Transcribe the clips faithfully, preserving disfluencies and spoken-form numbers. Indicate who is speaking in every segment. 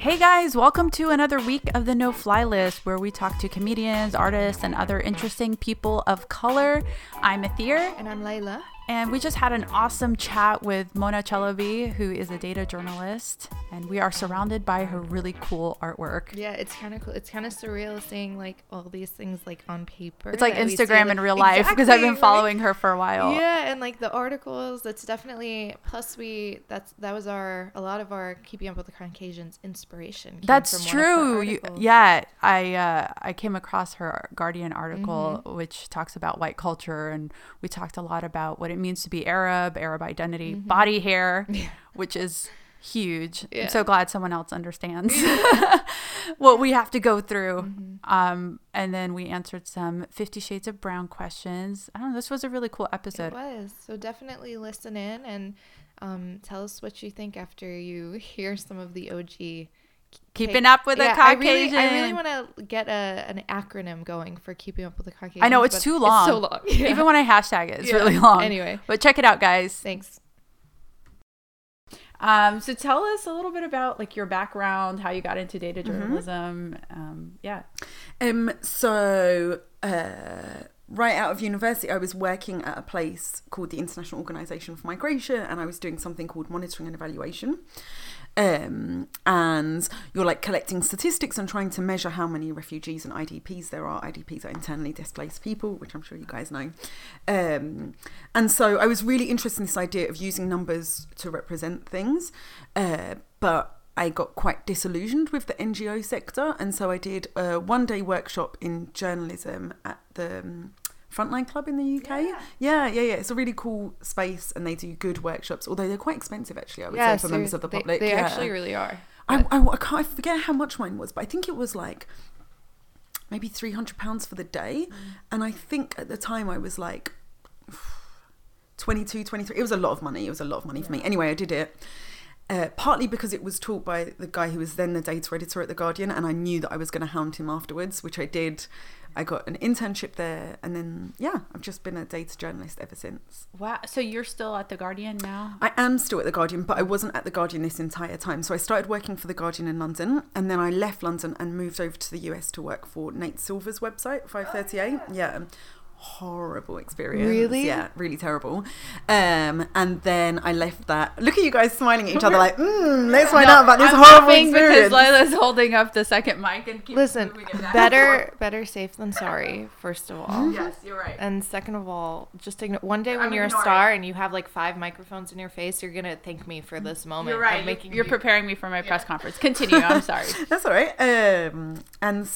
Speaker 1: Hey guys, welcome to another week of the No Fly List, where we talk to comedians, artists, and other interesting people of color. I'm Athir.
Speaker 2: And I'm Layla.
Speaker 1: And we just had an awesome chat with Mona Chalabi, who is a data journalist, and we are surrounded by her really cool artwork.
Speaker 2: Yeah, it's kind of cool. It's kind of surreal seeing like all these things like on paper.
Speaker 1: It's like
Speaker 2: that we
Speaker 1: Instagram
Speaker 2: see,
Speaker 1: in
Speaker 2: like,
Speaker 1: real life, because
Speaker 2: exactly,
Speaker 1: I've been following right? her for a while.
Speaker 2: Yeah, and like the articles, that's definitely, plus we, that's, that was our, a lot of our Keeping Up with the Caucasians inspiration. Came
Speaker 1: That's
Speaker 2: from
Speaker 1: true.
Speaker 2: One of
Speaker 1: You,
Speaker 2: our
Speaker 1: yeah, I uh, I came across her Guardian article,
Speaker 2: Mm-hmm.
Speaker 1: which talks about white culture, and we talked a lot about what it means to be Arab, Arab identity,
Speaker 2: Mm-hmm.
Speaker 1: body hair,
Speaker 2: Yeah.
Speaker 1: which is huge.
Speaker 2: Yeah.
Speaker 1: I'm so glad someone else understands what we have to go through.
Speaker 2: Mm-hmm.
Speaker 1: Um, and then we answered some Fifty Shades of Brown questions. I don't know. This was a really cool episode.
Speaker 2: It was. So definitely listen in and um, tell us what you think after you hear some of the O G.
Speaker 1: Keeping up with
Speaker 2: yeah,
Speaker 1: the Caucasian.
Speaker 2: I really, I really want to get a, an acronym going for Keeping Up with the Caucasians.
Speaker 1: I know, it's
Speaker 2: but
Speaker 1: too long.
Speaker 2: It's so long. Yeah.
Speaker 1: Even when I hashtag it, it's
Speaker 2: Yeah.
Speaker 1: really long.
Speaker 2: Anyway.
Speaker 1: But check it out, guys.
Speaker 2: Thanks.
Speaker 1: Um, so tell us a little bit about like your background, how you got into data journalism.
Speaker 2: Mm-hmm.
Speaker 1: Um, yeah.
Speaker 3: Um, so, uh, right out of university, I was working at a place called the International Organization for Migration, and I was doing something called monitoring and evaluation. Um, and you're like collecting statistics and trying to measure how many refugees and I D Ps there are. I D Ps are internally displaced people, which I'm sure you guys know. Um, and so I was really interested in this idea of using numbers to represent things, uh, but I got quite disillusioned with the N G O sector, and so I did a one-day workshop in journalism at the um, Frontline Club in the U K.
Speaker 2: Yeah.
Speaker 3: yeah, yeah, yeah. It's a really cool space, and they do good workshops, although they're quite expensive, actually, I would
Speaker 2: Yeah,
Speaker 3: say, for members of the
Speaker 2: they,
Speaker 3: public.
Speaker 2: They
Speaker 3: yeah.
Speaker 2: actually really are.
Speaker 3: I,
Speaker 2: But-
Speaker 3: I, I, can't, I forget how much mine was, but I think it was like maybe three hundred pounds for the day.
Speaker 2: Mm.
Speaker 3: And I think at the time I was like twenty-two, twenty-three. It was a lot of money. It was a lot of money for me. Anyway, I did it. Uh, partly because it was taught by the guy who was then the data editor at The Guardian, and I knew that I was going to hound him afterwards, which I did. I got an internship there, and then, yeah, I've just been a data journalist ever since.
Speaker 1: Wow. So you're still at The Guardian now?
Speaker 3: I am still at The Guardian, but I wasn't at The Guardian this entire time. So I started working for The Guardian in London, and then I left London and moved over to the U S to work for Nate Silver's website, five thirty-eight. Oh, yeah. yeah. Horrible experience.
Speaker 2: Really?
Speaker 3: Yeah, really terrible. Um, and then I left that. Look at you guys smiling at each other like, mm, let's find
Speaker 1: No,
Speaker 3: out about this
Speaker 1: I'm
Speaker 3: horrible
Speaker 1: laughing
Speaker 3: experience.
Speaker 1: because Layla's holding up the second mic and keeps
Speaker 2: Listen,
Speaker 1: moving it back.
Speaker 2: better better safe than sorry, first of all.
Speaker 1: Yes, you're right.
Speaker 2: And second of all, just ignore, one day when
Speaker 1: I'm
Speaker 2: you're a
Speaker 1: ignoring.
Speaker 2: star and you have like five microphones in your face, you're going to thank me for this moment.
Speaker 1: You're right.
Speaker 2: of making
Speaker 1: You're
Speaker 2: you-
Speaker 1: preparing me for my press conference. Continue. I'm sorry.
Speaker 3: That's all right. Um, and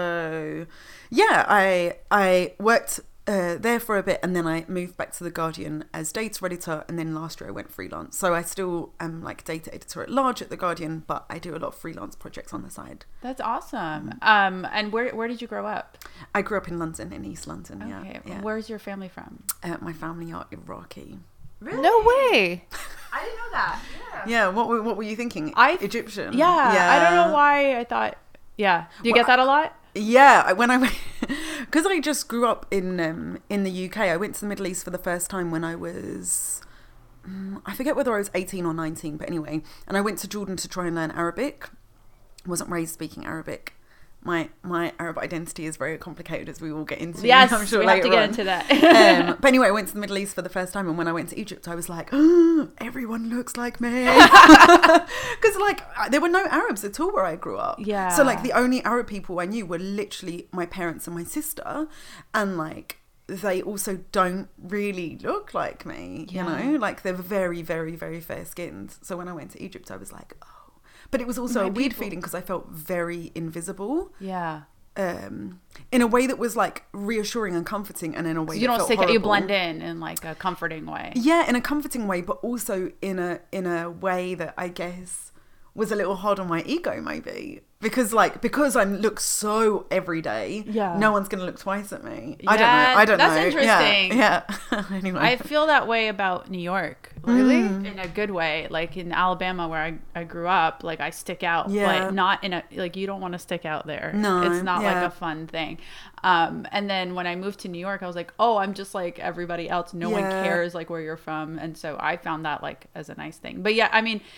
Speaker 3: so, yeah, I I worked uh, there for a bit, and then I moved back to The Guardian as data editor, and then last year I went freelance. So I still am like data editor at large at The Guardian, but I do a lot of freelance projects on the side.
Speaker 1: That's awesome. Um, and where where did you grow up?
Speaker 3: I grew up in London, in East London.
Speaker 1: Okay.
Speaker 3: Yeah, yeah.
Speaker 1: Where's your family from?
Speaker 3: Uh, my family are Iraqi.
Speaker 1: Really?
Speaker 2: No way.
Speaker 1: I didn't know that.
Speaker 3: Yeah. What were, what were you thinking?
Speaker 1: I-
Speaker 3: Egyptian.
Speaker 1: Yeah, I don't know why I thought. Yeah. Do you
Speaker 3: Well,
Speaker 1: get that a lot?
Speaker 3: Yeah, I- when I went, because I just grew up in um, in the U K. I went to the Middle East for the first time when I was, um, I forget whether I was eighteen or nineteen, but anyway. And I went to Jordan to try and learn Arabic. Wasn't raised speaking Arabic. My my Arab identity is very complicated, as we will get into.
Speaker 1: Yes,
Speaker 3: I'm sure
Speaker 1: we have
Speaker 3: later
Speaker 1: to get
Speaker 3: on.
Speaker 1: into that.
Speaker 3: um, but anyway, I went to the Middle East for the first time, and when I went to Egypt, I was like, oh, everyone looks like me. Because, like, there were no Arabs at all where I grew up.
Speaker 1: Yeah.
Speaker 3: So, like, the only Arab people I knew were literally my parents and my sister. And, like, they also don't really look like me, you
Speaker 1: Yeah.
Speaker 3: know? Like, they're very, very, very fair-skinned. So when I went to Egypt, I was like, oh. But it was also
Speaker 1: My
Speaker 3: a weird
Speaker 1: people.
Speaker 3: feeling because I felt very invisible.
Speaker 1: Yeah.
Speaker 3: Um, in a way that was like reassuring and comforting, and in a way
Speaker 1: So you
Speaker 3: that
Speaker 1: don't
Speaker 3: felt
Speaker 1: stick out. You
Speaker 3: horrible.
Speaker 1: blend in in like a comforting way.
Speaker 3: Yeah, in a comforting way, but also in a in a way that I guess was a little hard on my ego, maybe. Because like because I look so every day,
Speaker 1: Yeah.
Speaker 3: no one's gonna look twice at me. I don't
Speaker 1: Yeah,
Speaker 3: know. I don't
Speaker 1: that's
Speaker 3: know.
Speaker 1: interesting.
Speaker 3: Yeah. yeah. Anyway.
Speaker 1: I feel that way about New York.
Speaker 2: Really?
Speaker 1: In a good way. Like in Alabama where I, I grew up, like I stick out,
Speaker 3: Yeah.
Speaker 1: but not in a, like you don't want to stick out there.
Speaker 3: No,
Speaker 1: It's not
Speaker 3: yeah.
Speaker 1: like a fun thing. Um, and then when I moved to New York, I was like, oh, I'm just like everybody else. No one
Speaker 3: Yeah.
Speaker 1: cares like where you're from. And so I found that like as a nice thing. But yeah, I mean,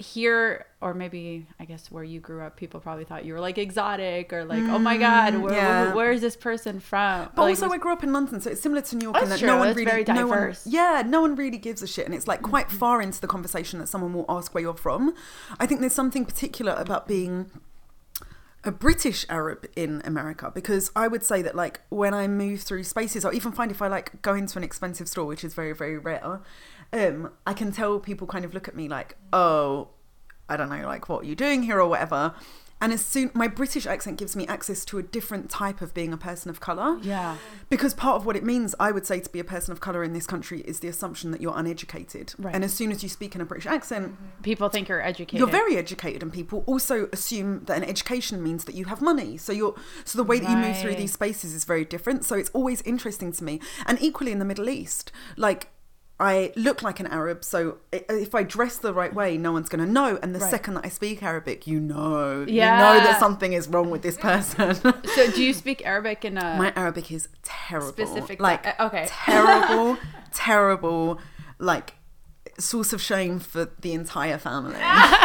Speaker 1: here, or maybe I guess where you grew up, people probably thought you were like exotic or like, mm, oh my God, where, yeah. where, where is this person from?
Speaker 3: But
Speaker 1: like,
Speaker 3: also
Speaker 1: was,
Speaker 3: I grew up in London, so it's similar to New York in that
Speaker 1: true.
Speaker 3: no one
Speaker 1: it's
Speaker 3: really,
Speaker 1: very diverse.
Speaker 3: No one, yeah, no one really gives a shit, and it's like quite mm-hmm. far into the conversation that someone will ask where you're from. I think there's something particular about being a British Arab in America, because I would say that like when I move through spaces, or even find if I like go into an expensive store, which is very, very rare, um, I can tell people kind of look at me like, oh, I don't know, like what are you doing here or whatever. And as soon, my British accent gives me access to a different type of being a person of colour.
Speaker 1: Yeah.
Speaker 3: Because part of what it means, I would say, to be a person of colour in this country is the assumption that you're uneducated.
Speaker 1: Right.
Speaker 3: And as soon as you speak in a British accent,
Speaker 1: people think you're educated.
Speaker 3: You're very educated, and people also assume that an education means that you have money. So you're so the way that you move through these spaces is very different. So it's always interesting to me. And equally in the Middle East, like, I look like an Arab, so if I dress the right way, no one's going to know. And the right. second that I speak Arabic, you know, yeah. you know that something is wrong with this person.
Speaker 1: So do you speak Arabic in a...
Speaker 3: My Arabic is terrible.
Speaker 1: Specific...
Speaker 3: Like,
Speaker 1: uh, okay.
Speaker 3: terrible, terrible, like, source of shame for the entire family.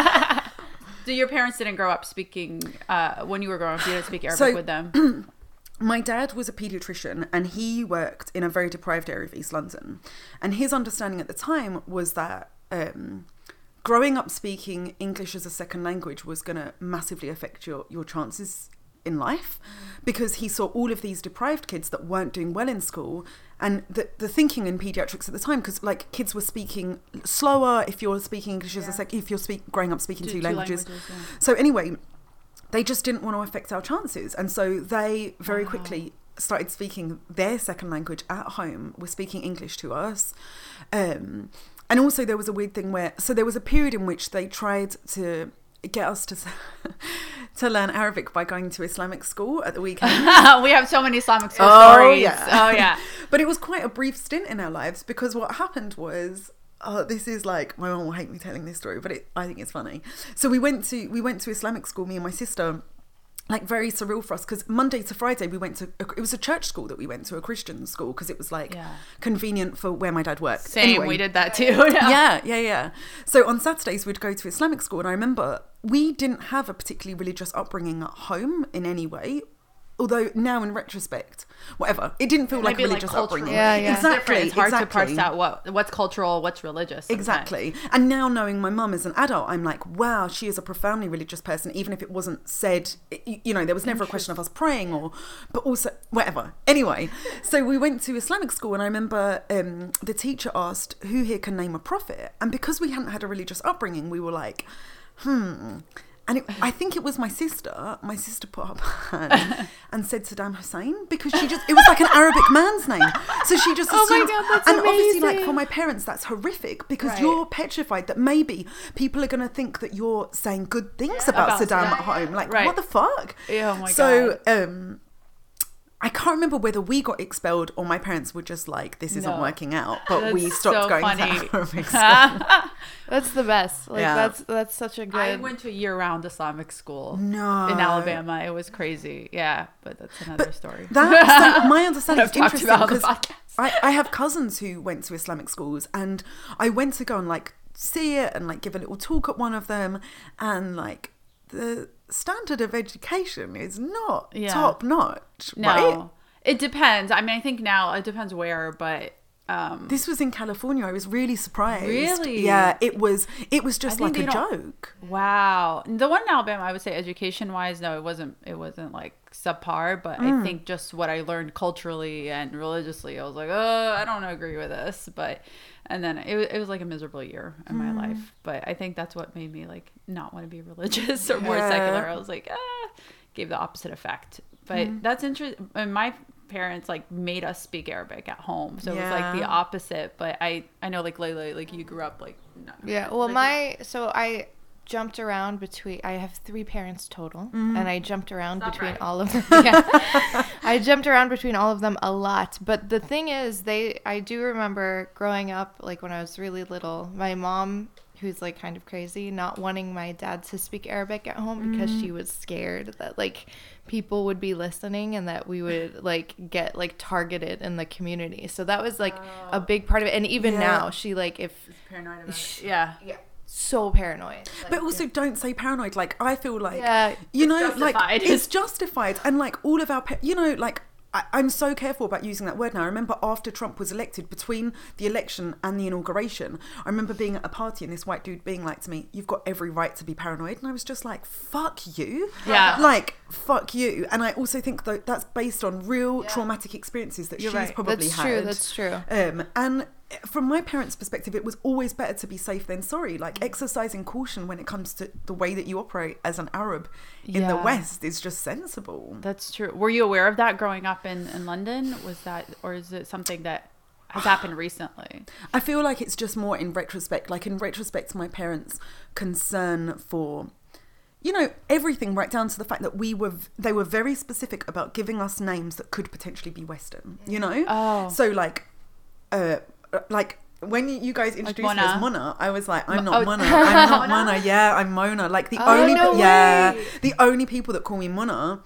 Speaker 1: So your parents didn't grow up speaking, uh, when you were growing up, you didn't speak Arabic
Speaker 3: so,
Speaker 1: with them?
Speaker 3: My dad was a paediatrician, and he worked in a very deprived area of East London. And his understanding at the time was that um, growing up speaking English as a second language was going to massively affect your, your chances in life, because he saw all of these deprived kids that weren't doing well in school. And the the thinking in paediatrics at the time, because like kids were speaking slower if you're speaking English yeah. as a sec, if you're speak, growing up speaking two, two languages. languages yeah. So anyway, they just didn't want to affect our chances. And so they very wow. quickly started speaking their second language at home, were speaking English to us. Um, and also there was a weird thing where, so there was a period in which they tried to get us to to learn Arabic by going to Islamic school at the weekend.
Speaker 1: We have so many Islamic school
Speaker 3: oh,
Speaker 1: stories.
Speaker 3: Yeah.
Speaker 1: Oh, yeah.
Speaker 3: But it was quite a brief stint in our lives, because what happened was, oh, this is like, my mum will hate me telling this story, but it, I think it's funny. So we went to we went to Islamic school, me and my sister, like very surreal for us, because Monday to Friday we went to, a, it was a church school that we went to, a Christian school, because it was like yeah. convenient for where my dad worked.
Speaker 1: Same,
Speaker 3: anyway,
Speaker 1: we did that too.
Speaker 3: Yeah. yeah, yeah, yeah. So on Saturdays we'd go to Islamic school, and I remember we didn't have a particularly religious upbringing at home in any way. Although now in retrospect, whatever, it didn't feel like a religious like upbringing.
Speaker 2: Yeah, yeah.
Speaker 3: Exactly.
Speaker 1: It's, it's hard
Speaker 3: exactly.
Speaker 1: to parse out what what's cultural, what's religious. Sometimes.
Speaker 3: Exactly. And now knowing my mum as an adult, I'm like, wow, she is a profoundly religious person, even if it wasn't said, you know, there was never a question of us praying or, but also, whatever. Anyway, so we went to Islamic school, and I remember um, the teacher asked, who here can name a prophet? And because we hadn't had a religious upbringing, we were like, hmm... And it, I think it was my sister. My sister put up her hand and said Saddam Hussein, because she just, it was like an Arabic man's name. So she just assumed.
Speaker 1: Oh my God, that's
Speaker 3: and
Speaker 1: amazing.
Speaker 3: Obviously, like for my parents, that's horrific, because
Speaker 1: right.
Speaker 3: you're petrified that maybe people are going to think that you're saying good things
Speaker 1: yeah,
Speaker 3: about,
Speaker 1: about
Speaker 3: Saddam
Speaker 1: Saddam.
Speaker 3: at home. Like,
Speaker 1: right.
Speaker 3: what the fuck?
Speaker 1: Yeah, oh my
Speaker 3: so,
Speaker 1: God.
Speaker 3: So, um, I can't remember whether we got expelled or my parents were just like, this isn't no. working out, but
Speaker 1: that's
Speaker 3: we stopped
Speaker 1: so
Speaker 3: going
Speaker 1: funny.
Speaker 3: to Arabic school.
Speaker 2: That's the best. Like yeah. that's that's such a good.
Speaker 1: I went to a year-round Islamic school.
Speaker 3: No.
Speaker 1: In Alabama, it was crazy. Yeah, but that's another
Speaker 3: but
Speaker 1: story.
Speaker 3: That, so my understanding is interesting, because
Speaker 1: I,
Speaker 3: I have cousins who went to Islamic schools, and I went to go and like see it and like give a little talk at one of them, and like the standard of education is not yeah. top notch.
Speaker 1: No,
Speaker 3: right?
Speaker 1: It depends. I mean, I think now it depends where, but. Um,
Speaker 3: this was in California. I was really surprised.
Speaker 1: Really?
Speaker 3: Yeah, it was. It was just like a joke.
Speaker 1: Wow. The one in Alabama, I would say, education-wise, no, it wasn't. It wasn't like subpar. But mm. I think just what I learned culturally and religiously, I was like, oh, I don't agree with this. But and then it it was like a miserable year in mm. my life. But I think that's what made me like not want to be religious or more yeah. secular. I was like, ah, gave the opposite effect. But mm. that's interesting. My parents like made us speak Arabic at home, so yeah. it was like the opposite. But I I know like Layla, like you grew up like no,
Speaker 2: yeah well
Speaker 1: like,
Speaker 2: my so I jumped around between I have three parents total mm. and I jumped around
Speaker 1: Not
Speaker 2: between
Speaker 1: right.
Speaker 2: all of them. Yeah. I jumped around between all of them a lot, but the thing is they I do remember growing up, like when I was really little, my mom, who's like kind of crazy, not wanting my dad to speak Arabic at home because mm. she was scared that like people would be listening and that we would like get like targeted in the community. So that was like oh. a big part of it. And even yeah. now she like if
Speaker 1: paranoid about it. Yeah.
Speaker 2: Yeah. so paranoid. Like,
Speaker 3: but also, yeah. don't say paranoid. Like, I feel like,
Speaker 2: yeah,
Speaker 3: you know,
Speaker 1: justified.
Speaker 3: like, it's justified. And, like, all of our, pa- you know, like, I, I'm so careful about using that word now. I remember after Trump was elected, between the election and the inauguration, I remember being at a party and this white dude being like to me, you've got every right to be paranoid. And I was just like, fuck you.
Speaker 1: Yeah.
Speaker 3: Like, fuck you. And I also think that that's based on real
Speaker 2: yeah.
Speaker 3: traumatic experiences that
Speaker 2: You're
Speaker 3: she's
Speaker 2: right.
Speaker 3: probably
Speaker 2: that's
Speaker 3: had.
Speaker 2: True, that's true.
Speaker 3: Um, and from my parents' perspective, it was always better to be safe than sorry. Like, exercising caution when it comes to the way that you operate as an Arab in
Speaker 1: Yeah.
Speaker 3: the West is just sensible.
Speaker 1: That's true. Were you aware of that growing up in, in London? Was that, or is it something that has happened recently?
Speaker 3: I feel like it's just more in retrospect. Like, in retrospect to my parents' concern for, you know, everything, right down to the fact that we were, they were very specific about giving us names that could potentially be Western, you know?
Speaker 1: Oh.
Speaker 3: So, like, uh, like, when you guys introduced
Speaker 1: Like
Speaker 3: me as
Speaker 1: Mona.
Speaker 3: Mona, I was like, I'm
Speaker 1: Mo-
Speaker 3: not
Speaker 1: oh.
Speaker 3: Mona. I'm not Mona. Yeah, I'm Mona. Like, the
Speaker 2: Oh,
Speaker 3: only,
Speaker 2: no
Speaker 3: pe- yeah,
Speaker 2: way.
Speaker 3: the only people that call me Mona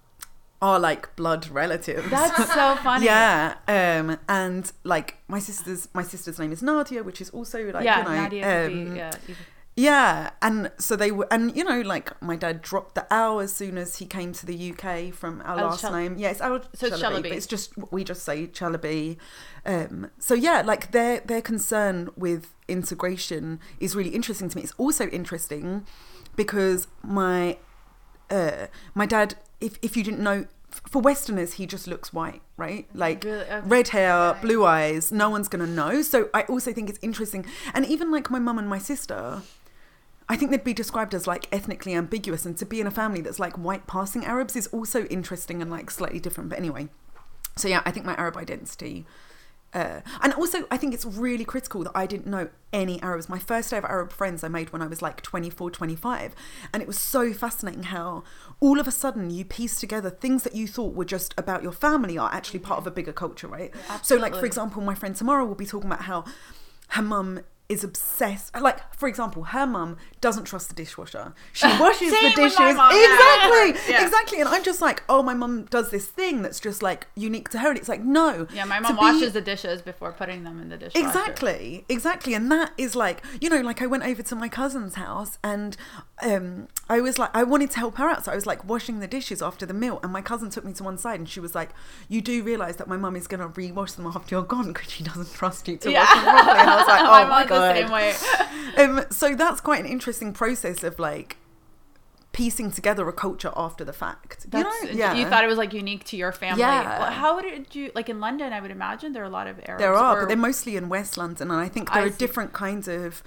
Speaker 3: are like blood relatives.
Speaker 1: That's so funny.
Speaker 3: Yeah, um, and like my sister's my sister's name is Nadia, which is also like,
Speaker 1: yeah,
Speaker 3: you know,
Speaker 1: Nadia would
Speaker 3: um,
Speaker 1: be, yeah. even-
Speaker 3: yeah, and so they were, and you know, like my dad dropped the ow as soon as he came to the U K from our
Speaker 1: Al
Speaker 3: last
Speaker 1: Chal-
Speaker 3: name. Yeah, it's Al
Speaker 1: So it's
Speaker 3: Chalabi,
Speaker 1: Chalabi.
Speaker 3: but it's just we just say Chalabi. Um, so yeah, like their their concern with integration is really interesting to me. It's also interesting because my uh, my dad, if if you didn't know, for Westerners, he just looks white, right? Like
Speaker 1: Really? Okay.
Speaker 3: red hair, blue eyes, no one's gonna know. So I also think it's interesting. And even like my mum and my sister, I think they'd be described as like ethnically ambiguous. And to be in a family that's like white passing Arabs is also interesting and like slightly different. But anyway, so yeah, I think my Arab identity. Uh, and also, I think it's really critical that I didn't know any Arabs. My first ever Arab friends I made when I was like twenty-four, twenty-five. And it was so fascinating how all of a sudden you piece together things that you thought were just about your family are actually part of a bigger culture, right?
Speaker 1: Absolutely.
Speaker 3: So like, for example, my friend Tamara will be talking about how her mum is obsessed. Like, for example, her mum doesn't trust the dishwasher. She washes
Speaker 1: Same
Speaker 3: the
Speaker 1: with
Speaker 3: dishes.
Speaker 1: my mum.
Speaker 3: Exactly.
Speaker 1: Yeah.
Speaker 3: Exactly. And I'm just like, oh, my mum does this thing that's just like unique to her. And it's like, no.
Speaker 1: Yeah, my
Speaker 3: To
Speaker 1: mom
Speaker 3: be-
Speaker 1: washes the dishes before putting them in the dishwasher.
Speaker 3: Exactly, exactly. And that is like, you know, like I went over to my cousin's house and um, I was like, I wanted to help her out. So I was like washing the dishes after the meal. And my cousin took me to one side and she was like, you do realise that my mum is going to re-wash them after you're gone because she doesn't trust you to
Speaker 1: Yeah.
Speaker 3: wash them properly. And I was like, oh
Speaker 1: my
Speaker 3: my,
Speaker 1: mom's
Speaker 3: God.
Speaker 1: the same way.
Speaker 3: Um, so that's quite an interesting process of like piecing together a culture after the fact. You
Speaker 1: That's,
Speaker 3: know? Yeah.
Speaker 1: You thought it was like unique to your family.
Speaker 3: Yeah.
Speaker 1: Well, how did you, like in London, I would imagine there are a lot of Arabs.
Speaker 3: There are,
Speaker 1: or-
Speaker 3: but they're mostly in West London, and I think there
Speaker 1: I
Speaker 3: are
Speaker 1: see.
Speaker 3: different kinds of.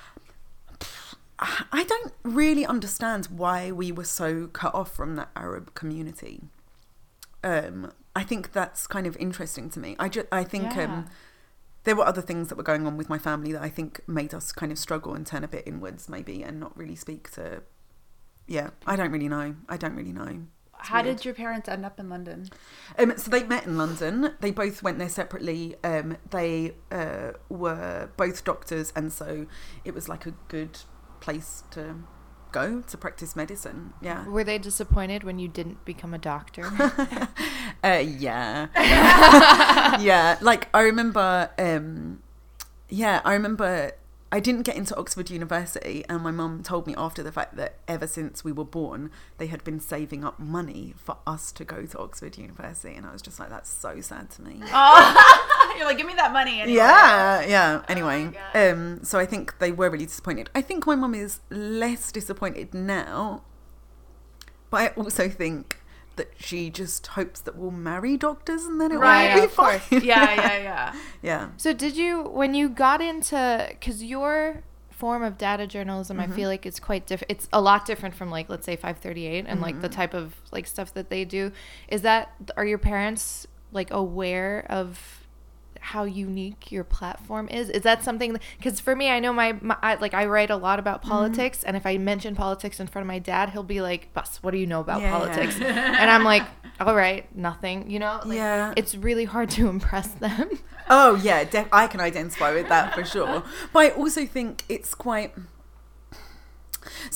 Speaker 3: I don't really understand why we were so cut off from that Arab community. Um, I think that's kind of interesting to me. I just, I think
Speaker 1: Yeah.
Speaker 3: um, there were other things that were going on with my family that I think made us kind of struggle and turn a bit inwards, maybe, and not really speak to. Yeah, I don't really know. I don't really know. It's
Speaker 1: How
Speaker 3: weird.
Speaker 1: did your parents end up in London?
Speaker 3: Um, so they met in London. They both went there separately. Um, they uh, were both doctors, and so it was like a good place to go to practice medicine. Yeah.
Speaker 2: Were they disappointed when you didn't become a doctor?
Speaker 3: Uh, yeah. Yeah. Like I remember. Um, yeah, I remember. I didn't get into Oxford University, and my mum told me after the fact that ever since we were born, they had been saving up money for us to go to Oxford University, and I was just like, that's so sad to me.
Speaker 1: Oh, you're like, give me that money. Anyway.
Speaker 3: Yeah, yeah. Anyway,
Speaker 1: my God.
Speaker 3: um, so I think they were really disappointed. I think my mum is less disappointed now, but I also think that she just hopes that we'll marry doctors and then it
Speaker 1: Right,
Speaker 3: will be
Speaker 2: of course.
Speaker 3: fine.
Speaker 1: Yeah, yeah, yeah.
Speaker 3: Yeah.
Speaker 2: So did you, when you got into, because your form of data journalism,
Speaker 3: Mm-hmm.
Speaker 2: I feel like it's quite different. It's a lot different from like, let's say five thirty-eight and like
Speaker 3: Mm-hmm.
Speaker 2: the type of like stuff that they do. Is that, are your parents like aware of how unique your platform is? Is that something, because for me, I know my, my I, like I write a lot about politics, and if I mention politics in front of my dad, he'll be like, Bus, what do you know about
Speaker 3: Yeah,
Speaker 2: politics?
Speaker 3: yeah.
Speaker 2: And I'm like, all right, nothing, you know? Like,
Speaker 3: Yeah.
Speaker 2: it's really hard to impress them.
Speaker 3: Oh, yeah. Def- I can identify with that for sure. But I also think it's quite... So...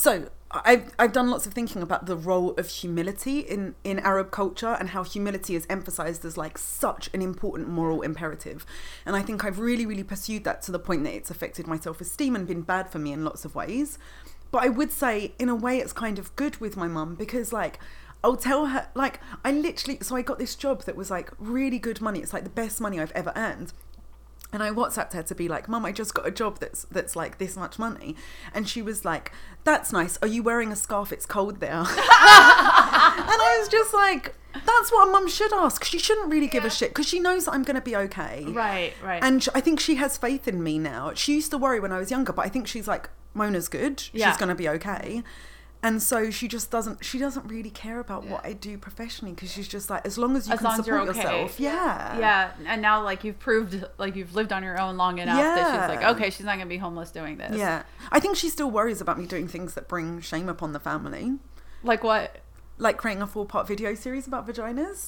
Speaker 3: I've, I've done lots of thinking about the role of humility in, in Arab culture and how humility is emphasized as like such an important moral imperative. And I think I've really, really pursued that to the point that it's affected my self-esteem and been bad for me in lots of ways. But I would say in a way it's kind of good with my mum, because like I'll tell her, like I literally, so I got this job that was like really good money. It's like the best money I've ever earned. And I WhatsApped her to be like, Mum, I just got a job that's that's like this much money. And she was like, that's nice. Are you wearing a scarf? It's cold there. And I was just like, that's what a mum should ask. She shouldn't really give yeah. a shit, because she knows that I'm going to be okay.
Speaker 1: Right, right.
Speaker 3: And I think she has faith in me now. She used to worry when I was younger, but I think she's like, Mona's good. Yeah. She's going to be okay. And so she just doesn't, she doesn't really care about yeah. what I do professionally, because she's just like, as long as you
Speaker 1: as
Speaker 3: can support okay. yourself. Yeah.
Speaker 1: Yeah. And now like you've proved, like you've lived on your own long enough yeah. that she's like, okay, she's not going to be homeless doing this.
Speaker 3: Yeah. I think she still worries about me doing things that bring shame upon the family.
Speaker 1: Like what?
Speaker 3: Like creating a four part video series about vaginas.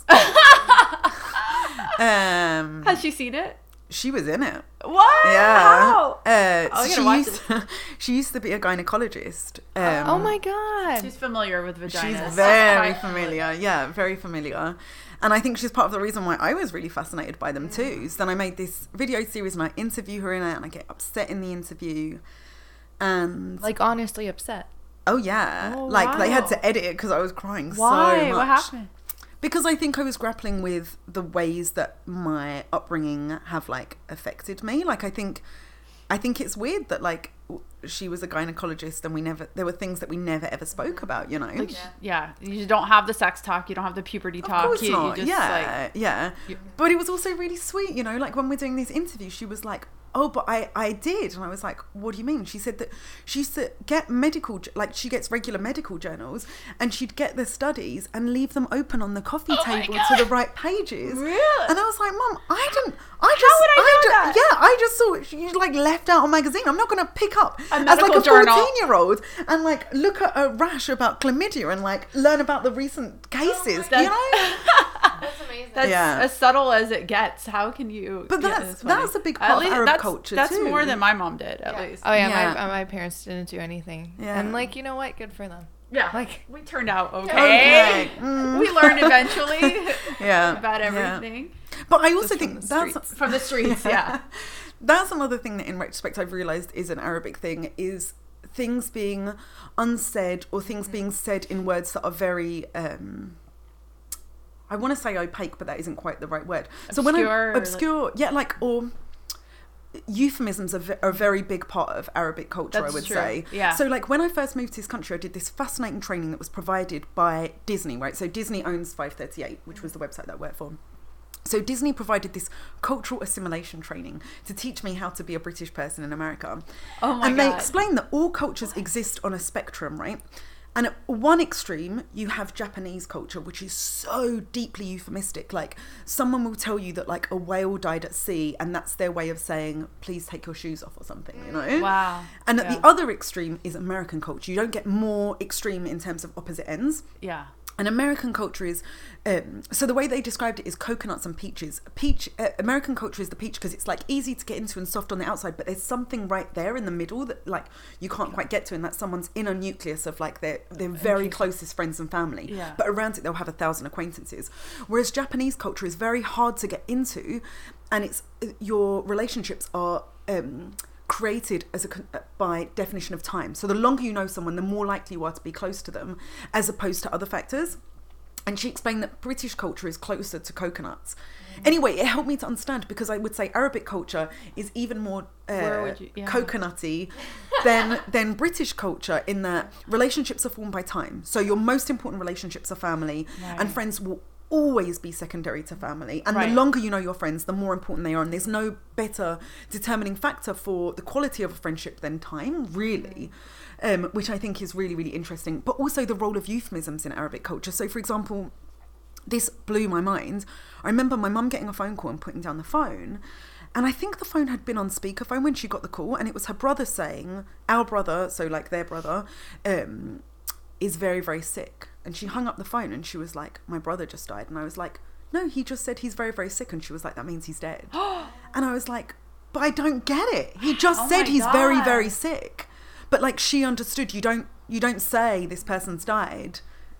Speaker 3: um,
Speaker 1: Has she seen it?
Speaker 3: She was in it.
Speaker 1: What?
Speaker 3: Yeah.
Speaker 1: How?
Speaker 3: Uh, oh, she, used, she used to be a gynecologist. Um,
Speaker 2: oh my God.
Speaker 1: She's familiar with vaginas.
Speaker 3: She's very familiar. Yeah, very familiar. And I think she's part of the reason why I was really fascinated by them too. So then I made this video series and I interview her in it, and I get upset in the interview. And
Speaker 2: like honestly upset.
Speaker 3: Oh yeah. Oh, like wow. They had to edit it because I was crying
Speaker 1: Why?
Speaker 3: so much.
Speaker 1: What happened?
Speaker 3: Because I think I was grappling with the ways that my upbringing have like affected me. Like I think, I think it's weird that like she was a gynecologist and we never, there were things that we never ever spoke about, you know?
Speaker 1: Like, yeah. yeah. You don't have the sex talk. You don't have the puberty talk.
Speaker 3: Of course
Speaker 1: you,
Speaker 3: not.
Speaker 1: You just,
Speaker 3: yeah.
Speaker 1: like,
Speaker 3: yeah.
Speaker 1: You,
Speaker 3: but it was also really sweet, you know, like when we're doing this interview, she was like, oh, but I, I did. And I was like, what do you mean? She said that she used to get medical, like she gets regular medical journals, and she'd get the studies and leave them open on the coffee
Speaker 1: oh
Speaker 3: table to the right pages.
Speaker 1: Really?
Speaker 3: And I was like, Mum, I didn't, I just,
Speaker 1: How would I, I know
Speaker 3: just,
Speaker 1: that?
Speaker 3: Yeah, I just saw it. She like left out a magazine. I'm not going to pick up
Speaker 1: a
Speaker 3: as like a
Speaker 1: journal.
Speaker 3: fourteen year old and like look at a rash about chlamydia and like learn about the recent cases,
Speaker 2: oh
Speaker 3: you know?
Speaker 2: That's amazing.
Speaker 1: That's
Speaker 3: yeah.
Speaker 1: as subtle as it gets. How can you?
Speaker 3: But
Speaker 1: yeah,
Speaker 3: that's that's a big part
Speaker 1: least,
Speaker 3: of Arab
Speaker 1: that's,
Speaker 3: culture
Speaker 1: that's
Speaker 3: too.
Speaker 1: That's more than my mom did, at
Speaker 2: yeah.
Speaker 1: least.
Speaker 2: Oh yeah,
Speaker 3: yeah.
Speaker 2: My, my parents didn't do anything.
Speaker 3: Yeah.
Speaker 2: And like, you know what? Good for them.
Speaker 1: Yeah,
Speaker 2: like
Speaker 1: we turned out okay.
Speaker 3: okay. Mm.
Speaker 1: We learned eventually.
Speaker 3: yeah,
Speaker 1: about everything.
Speaker 3: Yeah. But I also
Speaker 1: Just
Speaker 3: think
Speaker 1: from
Speaker 3: that's
Speaker 1: streets. from the streets. Yeah,
Speaker 3: that's another thing that, in retrospect, I've realised is an Arabic thing: is things being unsaid or things being said in words that are very. Um, I want to say opaque, but that isn't quite the right word.
Speaker 1: Obscure,
Speaker 3: so when I obscure, like, yeah, like or. Euphemisms are a very big part of Arabic culture,
Speaker 1: That's
Speaker 3: I would
Speaker 1: true.
Speaker 3: say.
Speaker 1: Yeah.
Speaker 3: So like when I first moved to this country, I did this fascinating training that was provided by Disney, right? So Disney owns five thirty-eight, which was the website that I worked for. So Disney provided this cultural assimilation training to teach me how to be a British person in America.
Speaker 1: Oh my
Speaker 3: and
Speaker 1: God.
Speaker 3: they explained that all cultures exist on a spectrum, right? And at one extreme, you have Japanese culture, which is so deeply euphemistic. Like, someone will tell you that, like, a whale died at sea, and that's their way of saying, please take your shoes off or something, you know?
Speaker 1: Wow.
Speaker 3: And at
Speaker 1: yeah.
Speaker 3: the other extreme is American culture. You don't get more extreme in terms of opposite ends.
Speaker 1: Yeah.
Speaker 3: And American culture is, um, so the way they described it is coconuts and peaches. Peach, uh, American culture is the peach because it's like easy to get into and soft on the outside, but there's something right there in the middle that like you can't quite get to, and that's someone's inner nucleus of like their, their very closest friends and family.
Speaker 1: Yeah.
Speaker 3: But around it, they'll have a thousand acquaintances. Whereas Japanese culture is very hard to get into, and it's your relationships are... Um, created as a by definition of time. So the longer you know someone, the more likely you are to be close to them, as opposed to other factors. And she explained that British culture is closer to coconuts. Mm. Anyway, it helped me to understand, because I would say Arabic culture is even more uh, you, yeah. coconutty than than British culture, in that relationships are formed by time. So your most important relationships are family, right. and friends will always be secondary to family, and right. the longer you know your friends, the more important they are, and there's no better determining factor for the quality of a friendship than time, really. Um, which I think is really, really interesting. But also the role of euphemisms in Arabic culture. So for example, this blew my mind. I remember my mum getting a phone call and putting down the phone, and I think the phone had been on speakerphone when she got the call, and it was her brother saying, our brother, so like their brother, um, is very, very sick. And she hung up the phone and she was like, my brother just died. And I was like, no, he just said he's very, very sick. And she was like, that means he's dead. And I was like, but I don't get it. He just
Speaker 1: oh
Speaker 3: said he's
Speaker 1: God.
Speaker 3: very, very sick. But like she understood, you don't You don't say this person's died.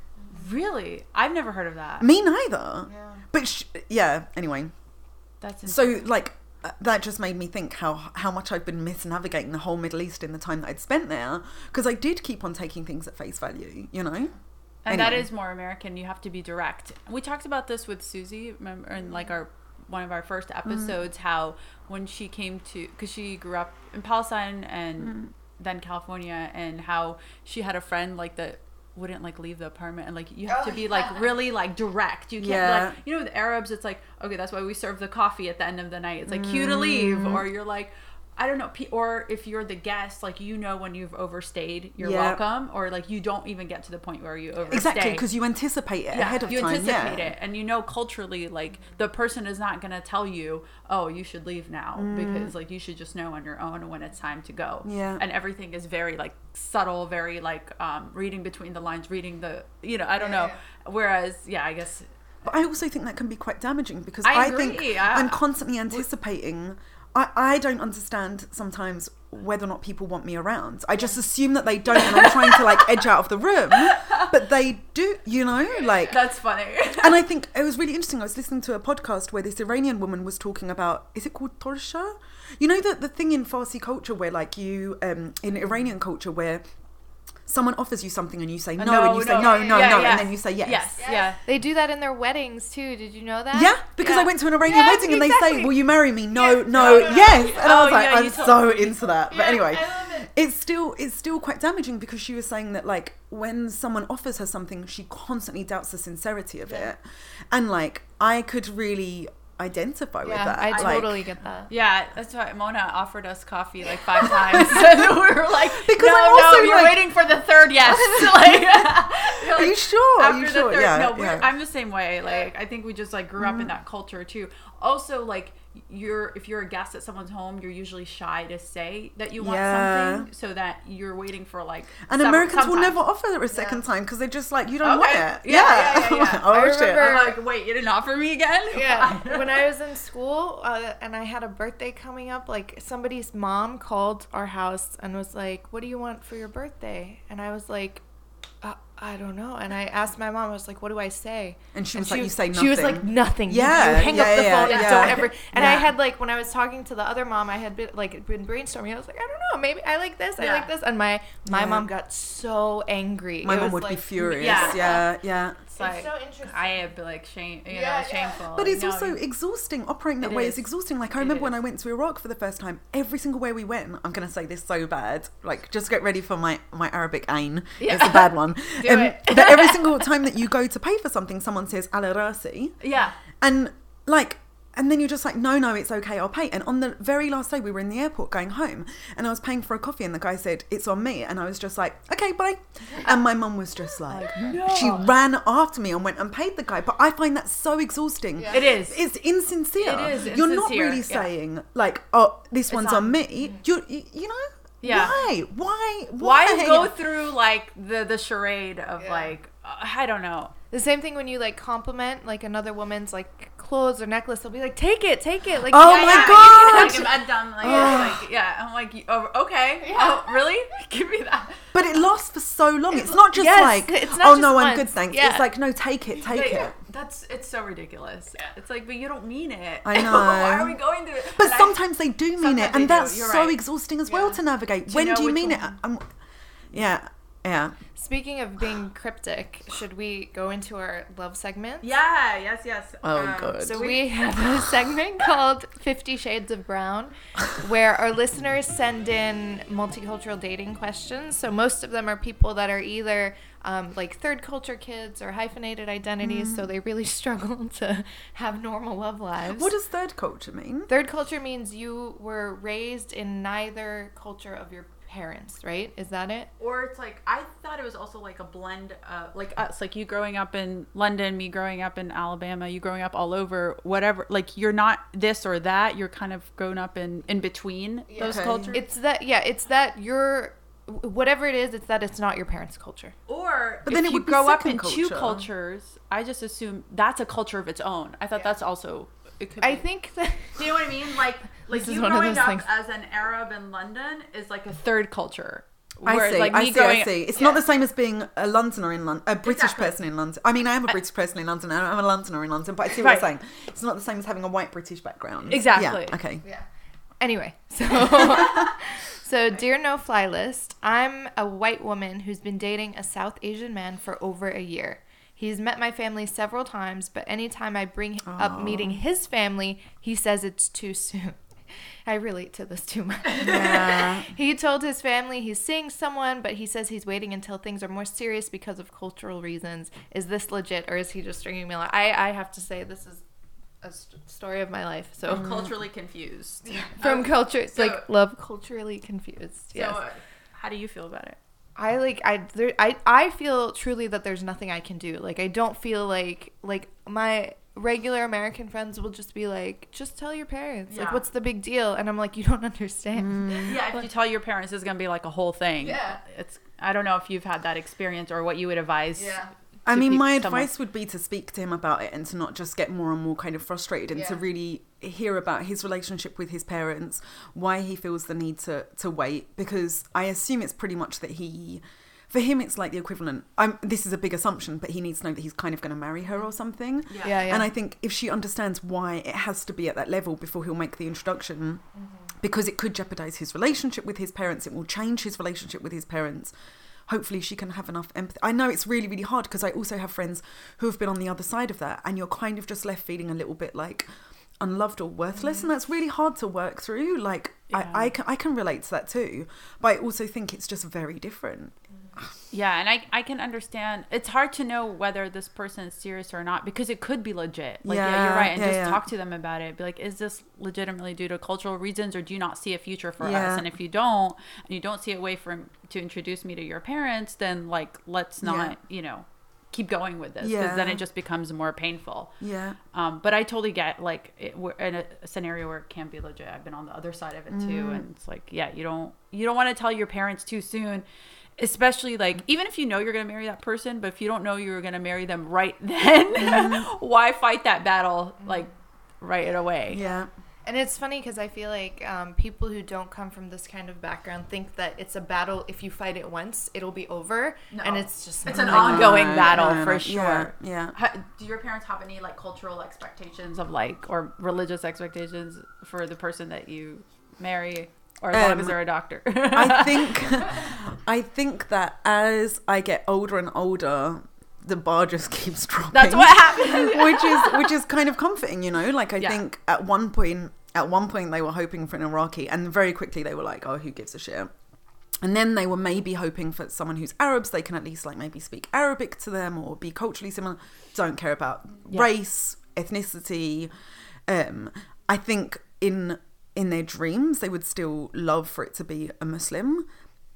Speaker 1: Really? I've never heard of that.
Speaker 3: Me neither.
Speaker 2: Yeah.
Speaker 3: But sh- yeah, anyway.
Speaker 1: That's
Speaker 3: So, like, uh, that just made me think how how much I've been misnavigating the whole Middle East in the time that I'd spent there. Because I did keep on taking things at face value, you know?
Speaker 1: And that
Speaker 3: Anyway.
Speaker 1: is more American. You have to be direct. We talked about this with Susie, remember, in like our one of our first episodes, how when she came to, because she grew up in Palestine and then California, and how she had a friend like that wouldn't like leave the apartment, and like you have
Speaker 2: Oh,
Speaker 1: to be
Speaker 2: yeah.
Speaker 1: like really like direct. You can't
Speaker 3: Yeah.
Speaker 1: like, you know, with Arabs it's like, okay, that's why we serve the coffee at the end of the night. It's like cue to leave, or you're like, I don't know, pe- or if you're the guest, like, you know, when you've overstayed, you're
Speaker 3: Yeah.
Speaker 1: welcome, or like you don't even get to the point where you overstay.
Speaker 3: Exactly, because you anticipate it
Speaker 1: Yeah,
Speaker 3: ahead of
Speaker 1: you
Speaker 3: time.
Speaker 1: anticipate
Speaker 3: yeah.
Speaker 1: it, and you know culturally, like, the person is not gonna tell you, oh, you should leave now, because like you should just know on your own when it's time to go.
Speaker 3: Yeah.
Speaker 1: And everything is very like subtle, very like um reading between the lines, reading the, you know, I don't know. Whereas, yeah, I guess.
Speaker 3: But I also think that can be quite damaging because
Speaker 1: I
Speaker 3: I,
Speaker 1: agree,
Speaker 3: think
Speaker 1: yeah.
Speaker 3: I'm constantly anticipating. I, I don't understand sometimes whether or not people want me around. I just assume that they don't, and I'm trying to like edge out of the room, but they do, you know, like.
Speaker 1: That's funny.
Speaker 3: And I think it was really interesting. I was listening to a podcast where this Iranian woman was talking about, is it called torsha? You know, the, the thing in Farsi culture where like you, um, in Iranian culture where someone offers you something and you say no, and you say no, no,
Speaker 1: Yeah,
Speaker 3: no,
Speaker 1: yeah.
Speaker 3: and then you say yes.
Speaker 1: Yes, yeah.
Speaker 2: They do that in their weddings too. Did you know that?
Speaker 3: Yeah, because
Speaker 2: Yeah.
Speaker 3: I went to an Iranian
Speaker 2: Yeah,
Speaker 3: wedding and they say,
Speaker 2: exactly.
Speaker 3: will you marry me? No,
Speaker 2: Yeah.
Speaker 3: no,
Speaker 2: No, no, no.
Speaker 3: yes. And I
Speaker 1: Oh,
Speaker 3: was like,
Speaker 1: yeah,
Speaker 3: I'm
Speaker 1: you told-
Speaker 3: so into that. But
Speaker 2: Yeah,
Speaker 3: anyway,
Speaker 2: I love it.
Speaker 3: it's still it's still quite damaging because she was saying that like when someone offers her something, she constantly doubts the sincerity of it. And like I could really identify with
Speaker 2: Yeah,
Speaker 3: that.
Speaker 2: I
Speaker 3: Like,
Speaker 2: totally get that.
Speaker 1: Yeah, that's why Mona offered us coffee like five times. And we were like,
Speaker 3: Because
Speaker 1: no,
Speaker 3: I'm
Speaker 1: no,
Speaker 3: also,
Speaker 1: you're
Speaker 3: like-
Speaker 1: waiting for the third yes. Like, you're
Speaker 3: Are you
Speaker 1: like,
Speaker 3: sure? Are
Speaker 1: After
Speaker 3: you
Speaker 1: the
Speaker 3: sure?
Speaker 1: third,
Speaker 3: Yeah,
Speaker 1: no, we're,
Speaker 3: yeah.
Speaker 1: I'm the same way. Like, I think we just like grew up in that culture too. Also, like, you're if you're a guest at someone's home, you're usually shy to say that you want
Speaker 3: Yeah.
Speaker 1: something, so that you're waiting for like.
Speaker 3: And
Speaker 1: several-
Speaker 3: Americans will
Speaker 1: sometimes.
Speaker 3: never offer a second time because they're just like, you don't
Speaker 1: Okay.
Speaker 3: want it.
Speaker 1: Yeah, yeah, yeah, yeah.
Speaker 3: oh,
Speaker 2: I
Speaker 3: shit.
Speaker 2: remember-
Speaker 1: I'm like, wait, you didn't offer me again?
Speaker 2: Yeah, when I was in school uh, and I had a birthday coming up, like somebody's mom called our house and was like, "What do you want for your birthday?" And I was like, uh, "I don't know." And I asked my mom, I was like, "What do I say?"
Speaker 3: And she was like, "You say
Speaker 2: She was like,
Speaker 3: nothing."
Speaker 2: "Nothing. You-
Speaker 3: Yeah,
Speaker 2: you, hang
Speaker 3: yeah,
Speaker 2: up the
Speaker 3: yeah,
Speaker 2: phone and
Speaker 3: yeah.
Speaker 2: don't ever." And I
Speaker 3: Yeah.
Speaker 2: had like when I was talking to the other mom, I had been like been brainstorming. I was like, "I don't know, maybe I like this, I
Speaker 1: Yeah.
Speaker 2: like this," and my my
Speaker 3: Yeah.
Speaker 2: mom got so angry.
Speaker 3: My
Speaker 2: It
Speaker 3: mom
Speaker 2: was,
Speaker 3: would be
Speaker 2: like,
Speaker 3: furious.
Speaker 1: Yeah.
Speaker 3: Yeah, yeah.
Speaker 1: It's like,
Speaker 2: so interesting.
Speaker 1: I would be like shame, you
Speaker 2: Yeah,
Speaker 1: know,
Speaker 2: yeah.
Speaker 1: shameful.
Speaker 3: But it's
Speaker 1: No,
Speaker 3: also
Speaker 1: you-
Speaker 3: exhausting. Operating that
Speaker 1: It
Speaker 3: way
Speaker 1: is.
Speaker 3: is exhausting. Like I
Speaker 1: It
Speaker 3: remember when
Speaker 1: is.
Speaker 3: I went to Iraq for the first time, every single way we went, I'm going to say this so bad. Like just get ready for my, my Arabic ain.
Speaker 1: Yeah.
Speaker 3: It's a bad one.
Speaker 1: Do
Speaker 3: Um,
Speaker 1: it.
Speaker 3: But every single time that you go to pay for something, someone says ala rasi.
Speaker 1: yeah.
Speaker 3: And like, and then you're just like, no, no, it's okay, I'll pay. And on the very last day, we were in the airport going home, and I was paying for a coffee, and the guy said, it's on me. And I was just like, okay, bye. And my mum was just like,
Speaker 1: no.
Speaker 3: she ran after me and went and paid the guy. But I find that so exhausting.
Speaker 2: Yeah.
Speaker 1: It is.
Speaker 3: It's insincere.
Speaker 1: It is
Speaker 3: You're not
Speaker 1: insincere,
Speaker 3: really
Speaker 1: yeah.
Speaker 3: saying, like, oh, this one's
Speaker 1: on-
Speaker 3: on me. You, you, you know?
Speaker 1: Yeah.
Speaker 3: Why? Why?
Speaker 1: Why go through like the the charade of
Speaker 2: Yeah.
Speaker 1: like uh, I don't know.
Speaker 2: The same thing when you like compliment like another woman's like clothes or necklace, they'll be like, "Take it, take it." Like,
Speaker 3: Oh
Speaker 2: yeah,
Speaker 3: my
Speaker 2: yeah.
Speaker 3: God.
Speaker 1: Like, I'm done. Like,
Speaker 3: Ugh.
Speaker 1: it's like yeah. I'm like oh, okay. Oh really? Give me that.
Speaker 3: But it lasts for so long. It's not just
Speaker 2: Yes,
Speaker 3: like,
Speaker 2: it's not
Speaker 3: oh
Speaker 2: just
Speaker 3: no, I'm
Speaker 2: once.
Speaker 3: good, thanks.
Speaker 2: Yeah.
Speaker 3: It's like, no, take it, take
Speaker 1: Yeah,
Speaker 3: it.
Speaker 1: That's it's so ridiculous. It's like, but you don't mean it.
Speaker 3: I know.
Speaker 1: Why are we going through it?
Speaker 3: But
Speaker 1: And I-
Speaker 3: sometimes they do mean
Speaker 1: Sometimes
Speaker 3: it,
Speaker 1: they
Speaker 3: and
Speaker 1: do,
Speaker 3: that's
Speaker 1: you're
Speaker 3: so
Speaker 1: right.
Speaker 3: exhausting as well
Speaker 2: Yeah.
Speaker 3: to navigate.
Speaker 1: Do you
Speaker 3: When
Speaker 1: know
Speaker 3: do you
Speaker 1: which
Speaker 3: mean
Speaker 1: one?
Speaker 3: it? Um, yeah, yeah.
Speaker 2: Speaking of being cryptic, should we go into our love segment?
Speaker 1: Yeah. Yes. Yes.
Speaker 3: Oh,
Speaker 1: Um,
Speaker 3: God.
Speaker 2: So we have a segment called Fifty Shades of Brown, where our listeners send in multicultural dating questions. So most of them are people that are either um, like third culture kids or hyphenated identities, so they really struggle to have normal love lives.
Speaker 3: What does third culture mean?
Speaker 2: Third culture means you were raised in neither culture of your parents, right? Is that it?
Speaker 1: Or it's like I thought it was also like a blend of like us, like you growing up in London, me growing up in Alabama, you growing up all over, whatever. Like you're not this or that. You're kind of grown up in in between those
Speaker 3: Okay.
Speaker 1: cultures.
Speaker 2: It's that, yeah, it's that you're, whatever it is, it's that it's not your parents' culture.
Speaker 1: Or
Speaker 3: But
Speaker 1: if
Speaker 3: then it
Speaker 1: you
Speaker 3: would be
Speaker 1: grow up
Speaker 3: second
Speaker 1: in two
Speaker 3: culture.
Speaker 1: cultures, I just assume that's a culture of its own. I thought that's also it could.
Speaker 2: I
Speaker 1: be.
Speaker 2: think that,
Speaker 1: Do you know what I mean? Like like
Speaker 2: This is
Speaker 1: you
Speaker 2: one of
Speaker 1: growing
Speaker 2: those
Speaker 1: up
Speaker 2: things.
Speaker 1: as an Arab in London is like a third culture.
Speaker 3: I
Speaker 1: Whereas,
Speaker 3: see,
Speaker 1: like,
Speaker 3: I
Speaker 1: me
Speaker 3: see,
Speaker 1: going-
Speaker 3: I see. It's
Speaker 1: yeah.
Speaker 3: not the same as being a Londoner in London, a British
Speaker 1: Exactly.
Speaker 3: person in London. I mean, I am a British person in London, and I'm a Londoner in London, but I see what
Speaker 1: Right.
Speaker 3: you're saying. It's not the same as having a white British background.
Speaker 1: Exactly.
Speaker 3: Yeah, okay.
Speaker 2: Yeah. Anyway, so so dear No Fly List, I'm a white woman who's been dating a South Asian man for over a year. He's met my family several times, but anytime I bring up meeting his family, he says it's too soon. I relate to this too much.
Speaker 3: Yeah.
Speaker 2: He told his family he's seeing someone, but he says he's waiting until things are more serious because of cultural reasons. Is this legit, or is he just stringing me along? I, I have to say this is a st- story of my life. So
Speaker 1: I'm culturally confused.
Speaker 2: from
Speaker 1: Okay.
Speaker 2: culture,
Speaker 1: So-
Speaker 2: like love culturally confused.
Speaker 1: So,
Speaker 2: Yes.
Speaker 1: uh, how do you feel about it?
Speaker 2: I like I there I I feel truly that there's nothing I can do. Like I don't feel like like my regular American friends will just be like, just tell your parents. Like
Speaker 1: Yeah.
Speaker 2: what's the big deal? And I'm like, you don't understand.
Speaker 1: Yeah, if you tell your parents, it's gonna be like a whole thing.
Speaker 2: Yeah.
Speaker 1: It's. I don't know if you've had that experience or what you would advise.
Speaker 2: Yeah.
Speaker 3: I
Speaker 1: to
Speaker 3: mean,
Speaker 1: peop-
Speaker 3: my
Speaker 1: someone.
Speaker 3: advice would be to speak to him about it and to not just get more and more kind of frustrated and to
Speaker 2: Yeah.
Speaker 3: really hear about his relationship with his parents, why he feels the need to, to wait, because I assume it's pretty much that he, for him, it's like the equivalent. I'm, this is a big assumption, but he needs to know that he's kind of going to marry her or something.
Speaker 1: Yeah.
Speaker 2: Yeah, yeah.
Speaker 3: And I think if she understands why it has to be at that level before he'll make the introduction, because it could jeopardize his relationship with his parents, it will change his relationship with his parents. Hopefully she can have enough empathy. I know it's really, really hard because I also have friends who have been on the other side of that, and you're kind of just left feeling a little bit like unloved or worthless, and that's really hard to work through. Like,
Speaker 1: Yeah.
Speaker 3: I, I, can, I can relate to that too, but I also think it's just very different.
Speaker 1: Yeah, and I I can understand. It's hard to know whether this person is serious or not because it could be legit. Like, yeah,
Speaker 3: Yeah,
Speaker 1: you're right. And
Speaker 3: yeah,
Speaker 1: just
Speaker 3: yeah.
Speaker 1: talk to them about it. Be like, is this legitimately due to cultural reasons, or do you not see a future for
Speaker 3: Yeah.
Speaker 1: us? And if you don't, and you don't see a way for him to introduce me to your parents, then like, let's not,
Speaker 3: Yeah.
Speaker 1: you know, keep going with this because then
Speaker 3: Yeah.
Speaker 1: it just becomes more painful.
Speaker 3: Yeah.
Speaker 1: Um, but I totally get like it, we're in a, a scenario where it can be legit. I've been on the other side of it too,
Speaker 3: Mm.
Speaker 1: and it's like, yeah, you don't you don't want to tell your parents too soon, especially like even if you know you're gonna marry that person, but if you don't know you're gonna marry them right then,
Speaker 3: Mm.
Speaker 1: why fight that battle like right away?
Speaker 3: Yeah.
Speaker 2: And it's funny because I feel like um, people who don't come from this kind of background think that it's a battle. If you fight it once, it'll be over.
Speaker 1: No.
Speaker 2: And it's just
Speaker 1: It's
Speaker 2: not
Speaker 1: an
Speaker 2: like
Speaker 1: ongoing
Speaker 3: No,
Speaker 1: battle
Speaker 3: no, no,
Speaker 1: for
Speaker 3: no.
Speaker 1: sure.
Speaker 3: Yeah. Yeah.
Speaker 1: How, do your parents have any like cultural expectations of like or religious expectations for the person that you marry, or as long
Speaker 3: Um,
Speaker 1: as they're a doctor?
Speaker 3: I think I think that as I get older and older, the bar just keeps dropping.
Speaker 1: That's what happened.
Speaker 3: which is which is kind of comforting, you know. Like I
Speaker 1: Yeah.
Speaker 3: think at one point, at one point they were hoping for an Iraqi, and very quickly they were like, "Oh, who gives a shit?" And then they were maybe hoping for someone who's Arab, so they can at least like maybe speak Arabic to them or be culturally similar. Don't care about
Speaker 1: Yeah.
Speaker 3: race, ethnicity. Um, I think in in their dreams they would still love for it to be a Muslim.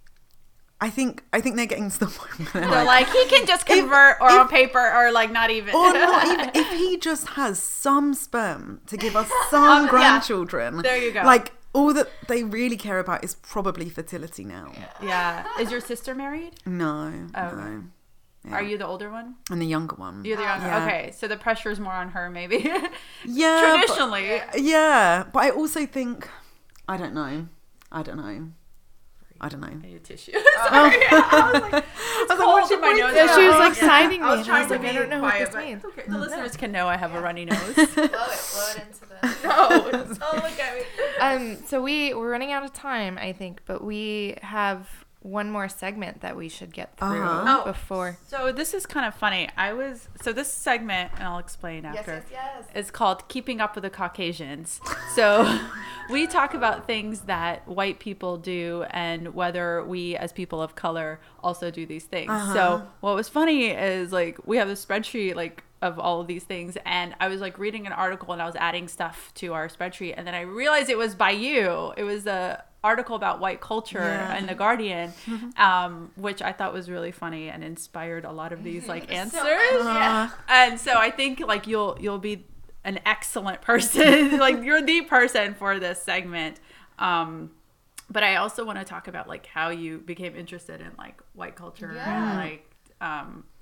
Speaker 3: I think I think they're getting to the point where they're
Speaker 1: They're
Speaker 3: like,
Speaker 1: like, he can just
Speaker 3: If-
Speaker 1: convert or
Speaker 3: if-
Speaker 1: on paper or like not even.
Speaker 3: or not even if he just has some sperm to give us some
Speaker 1: Um, yeah.
Speaker 3: grandchildren.
Speaker 1: There you go.
Speaker 3: Like all that they really care about is probably fertility now.
Speaker 1: Yeah. Is your sister married?
Speaker 3: No,
Speaker 1: Oh,
Speaker 3: no. Yeah.
Speaker 1: Are you the older one?
Speaker 3: And the younger one.
Speaker 1: You're the younger.
Speaker 3: Yeah.
Speaker 1: Okay, so the pressure is more on her, maybe.
Speaker 3: Yeah. but-
Speaker 1: Traditionally.
Speaker 3: yeah, but I also think I don't know. I don't know. I don't know.
Speaker 1: I need a tissue. Sorry. I was like, it's
Speaker 3: like,
Speaker 1: cold
Speaker 3: what's
Speaker 1: in my
Speaker 3: your
Speaker 1: nose.
Speaker 3: point?
Speaker 2: Yeah, she was,
Speaker 1: Oh,
Speaker 2: like, signing me,
Speaker 1: I was
Speaker 2: and I
Speaker 1: trying
Speaker 2: was
Speaker 1: to
Speaker 2: like, I
Speaker 1: be
Speaker 2: don't know what
Speaker 1: quiet,
Speaker 2: this
Speaker 1: but
Speaker 2: means.
Speaker 1: okay. The listeners can know I have a runny nose.
Speaker 2: blow it, blow it into the.
Speaker 1: Oh, oh, look at me.
Speaker 2: Um, so we we're running out of time, I think, but we have one more segment that we should get through
Speaker 3: Uh-huh.
Speaker 1: Oh.
Speaker 2: before.
Speaker 1: So this is kind of funny. I was so this segment, and I'll explain after.
Speaker 2: yes.
Speaker 1: Is called Keeping Up with the Caucasians. So we talk about things that white people do and whether we as people of color also do these things.
Speaker 3: Uh-huh.
Speaker 1: So what was funny is like we have a spreadsheet like of all of these things, and I was like reading an article and I was adding stuff to our spreadsheet, and then I realized it was by you. It was a article about white culture
Speaker 3: Yeah.
Speaker 1: in the Guardian, um, which I thought was really funny and inspired a lot of these like answers.
Speaker 3: Yeah.
Speaker 1: And so I think like you'll you'll be an excellent person. Like you're the person for this segment. Um, but I also want to talk about like how you became interested in like white culture
Speaker 2: Yeah.
Speaker 1: and like um,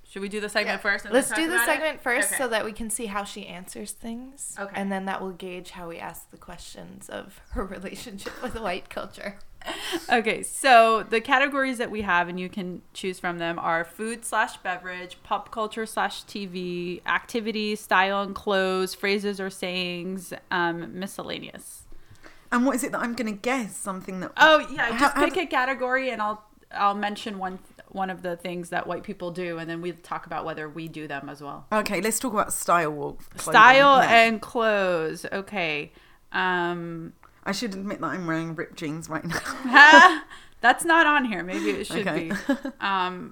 Speaker 1: Should we do the segment
Speaker 2: Yeah.
Speaker 1: first? And
Speaker 2: Let's
Speaker 1: then
Speaker 2: do
Speaker 1: talk
Speaker 2: the
Speaker 1: about
Speaker 2: segment
Speaker 1: it?
Speaker 2: first
Speaker 1: Okay.
Speaker 2: so that we can see how she answers things.
Speaker 1: Okay.
Speaker 2: And then that will gauge how we ask the questions of her relationship with white culture.
Speaker 1: Okay, so the categories that we have, and you can choose from them, are food slash beverage, pop culture slash T V, activities, style and clothes, phrases or sayings, um, miscellaneous.
Speaker 3: And what is it that I'm going to guess? Something that...
Speaker 1: Oh yeah,
Speaker 3: How-
Speaker 1: just
Speaker 3: how
Speaker 1: pick
Speaker 3: do-
Speaker 1: a category, and I'll I'll mention one one of the things that white people do, and then we talk about whether we do them as well.
Speaker 3: Okay, let's talk about style or clothing.
Speaker 1: Style
Speaker 3: Yeah.
Speaker 1: and clothes. Okay. Um,
Speaker 3: I should admit that I'm wearing ripped jeans right now.
Speaker 1: that's not on here. Maybe it should
Speaker 3: Okay.
Speaker 1: be. Um,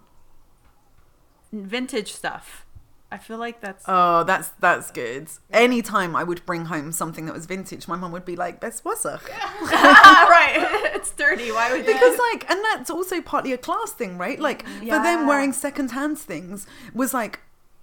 Speaker 1: vintage stuff. I feel like that's
Speaker 3: Oh, that's that's good. Anytime I would bring home something that was vintage, my mum would be like, "Best wasser."
Speaker 1: right. It's dirty. Why would they?
Speaker 3: Because like, and that's also partly a class thing, right? Like for them
Speaker 1: Yeah.
Speaker 3: wearing secondhand things was like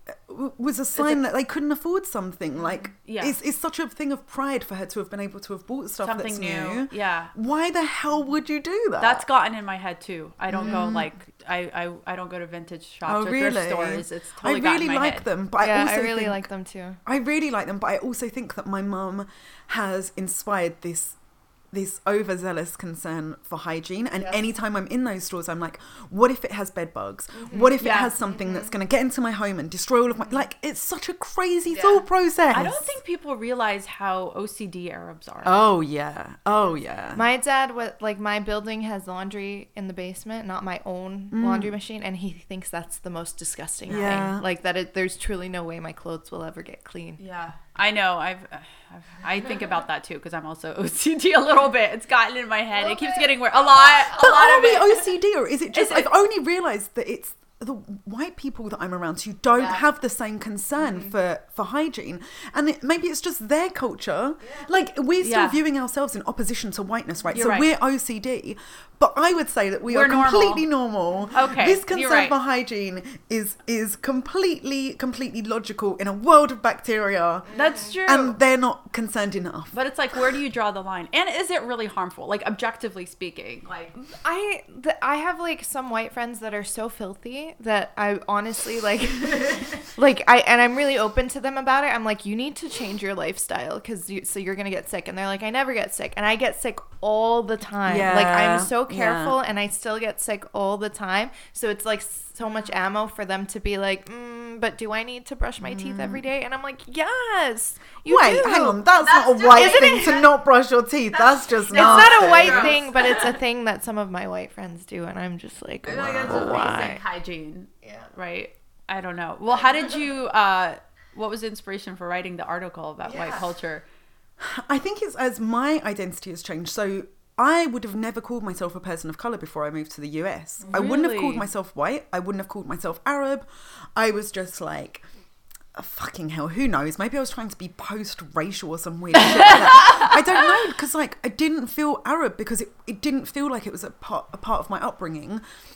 Speaker 3: w- was a sign that they couldn't afford something. Like
Speaker 1: Yeah.
Speaker 3: it's it's such a thing of pride for her to have been able to have bought stuff
Speaker 1: Something
Speaker 3: that's
Speaker 1: new.
Speaker 3: new.
Speaker 1: Yeah.
Speaker 3: Why the hell would you do that?
Speaker 1: That's gotten in my head too. I don't go like I, I I don't go to vintage shops
Speaker 3: Oh,
Speaker 1: or
Speaker 3: really?
Speaker 1: thrift stores. It's
Speaker 3: I
Speaker 1: totally gotten
Speaker 3: really
Speaker 1: in my
Speaker 3: like
Speaker 1: head.
Speaker 3: them, but I
Speaker 2: yeah,
Speaker 3: also
Speaker 2: I really
Speaker 3: think,
Speaker 2: like them too.
Speaker 3: I really like them, but I also think that my mum has inspired this this overzealous concern for hygiene. And
Speaker 2: Yes.
Speaker 3: anytime I'm in those stores, I'm like, what if it has bed bugs? What if
Speaker 1: Yeah.
Speaker 3: it has something that's going to get into my home and destroy all of my... Like, it's such a crazy
Speaker 2: Yeah.
Speaker 3: thought process.
Speaker 1: I don't think people realize how O C D Arabs are.
Speaker 3: Oh, yeah. Oh, yeah.
Speaker 2: My dad, was like, my building has laundry in the basement, not my own laundry machine, and he thinks that's the most disgusting
Speaker 3: Yeah.
Speaker 2: thing. Like that, it, there's truly no way my clothes will ever get clean.
Speaker 1: Yeah, I know. I've, I've I think about that too because I'm also O C D a little bit. It's gotten in my head. It keeps getting worse. A lot. A
Speaker 3: But
Speaker 1: lot
Speaker 3: are
Speaker 1: of
Speaker 3: we
Speaker 1: it.
Speaker 3: O C D or is it just...
Speaker 1: Is it-
Speaker 3: I've only realised that it's the white people that I'm around who don't
Speaker 1: Yeah.
Speaker 3: have the same concern
Speaker 1: Mm-hmm.
Speaker 3: for, for hygiene. And it, maybe it's just their culture. Like, we're still
Speaker 1: Yeah.
Speaker 3: viewing ourselves in opposition to whiteness, right?
Speaker 1: You're
Speaker 3: so
Speaker 1: right.
Speaker 3: we're O C D. But I would say that we
Speaker 1: We're
Speaker 3: are completely normal.
Speaker 1: Okay,
Speaker 3: This
Speaker 1: you're
Speaker 3: concern
Speaker 1: right.
Speaker 3: for hygiene is is completely, completely logical in a world of bacteria.
Speaker 1: That's true.
Speaker 3: And they're not concerned enough.
Speaker 1: But it's like, where do you draw the line? And is it really harmful? Like, objectively speaking, like,
Speaker 2: I th- I have like some white friends that are so filthy that I honestly like like I and I'm really open to them about it. I'm like, you need to change your lifestyle because you so you're gonna get sick. And they're like, I never get sick, and I get sick all the time. Like I'm so
Speaker 3: Yeah,
Speaker 2: careful,
Speaker 3: yeah.
Speaker 2: and I still get sick all the time. So it's like so much ammo for them to be like, mm, but do I need to brush my teeth every day? And I'm like, yes, you
Speaker 3: Wait,
Speaker 2: do.
Speaker 3: hang on. That's,
Speaker 1: That's
Speaker 3: not a
Speaker 1: just-
Speaker 3: white
Speaker 2: Isn't
Speaker 3: thing
Speaker 2: it?
Speaker 3: to not brush your teeth. That's just
Speaker 2: It's not a
Speaker 3: nasty.
Speaker 2: white
Speaker 1: Gross.
Speaker 2: thing, but it's a thing that some of my white friends do, and I'm just like,
Speaker 1: I feel like it's
Speaker 2: wow,
Speaker 1: a
Speaker 2: why?
Speaker 1: basic hygiene,
Speaker 2: Yeah.
Speaker 1: right? I don't know. Well, how did you? uh What was the inspiration for writing the article about white
Speaker 2: Yeah.
Speaker 1: culture?
Speaker 3: I think it's as my identity has changed. So I would have never called myself a person of color before I moved to the U S. I wouldn't have
Speaker 1: Really?
Speaker 3: called myself white. I wouldn't have called myself Arab. I was just like, oh, fucking hell, who knows? Maybe I was trying to be post-racial or some weird shit like that. I don't know, because like I didn't feel Arab because it, it didn't feel like it was a part a part of my upbringing.